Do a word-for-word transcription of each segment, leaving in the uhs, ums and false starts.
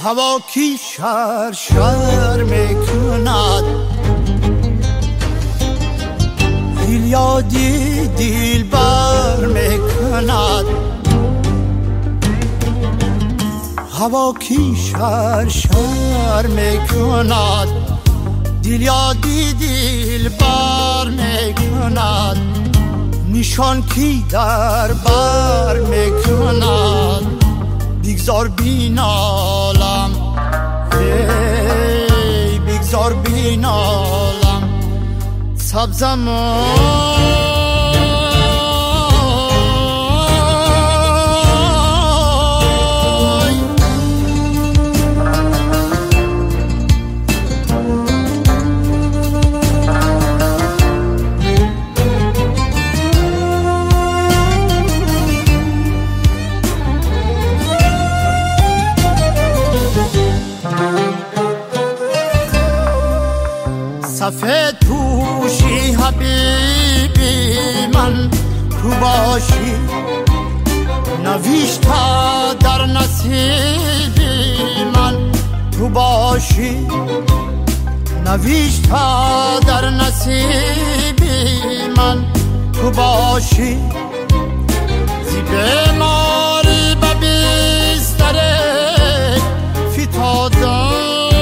هوا کی شر شر میکند، دل یادی دل بر میکند. هوا کی شر شر میکند، دل یادی دل بر میکند. نشان کی در بر میکند، بگذار بینالم ای بگذار بینالم سبزم سفید پوشی حبیبی من تو باشی، نوشته در نصیبی من تو باشی، نوشته در نصیبی من تو باشی. زی بیماری به بستر فتادم،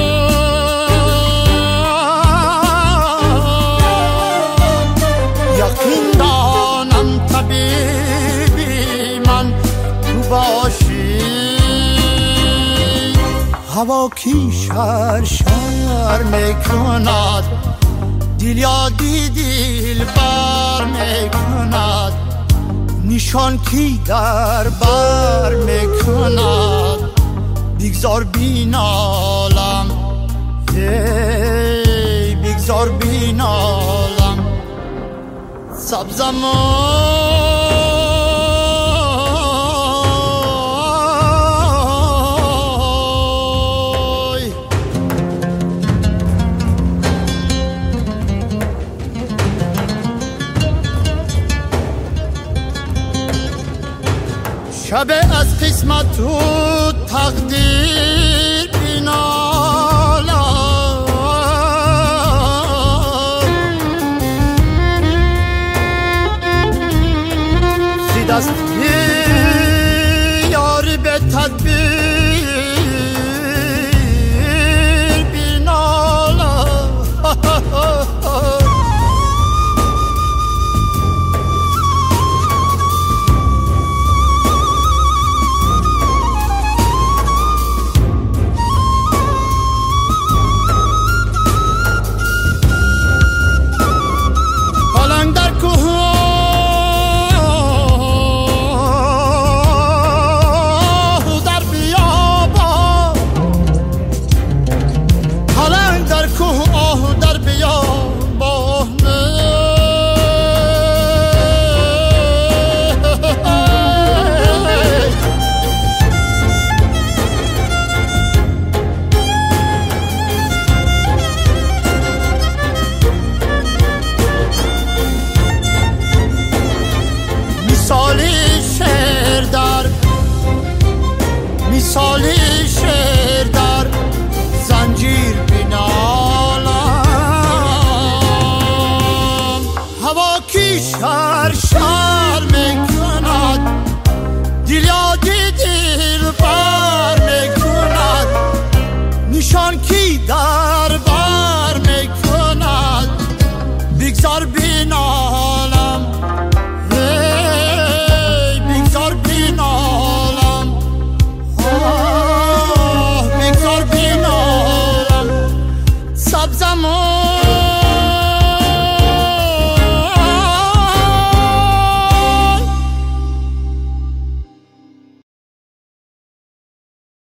هوا کی شر شر میکند، دل یادی دل بر میکند. نشان کی در بر میکند، بگذار بینالم ای بگذار بینالم سبزم شب از قسمت و تقدیر بینالم، ز دست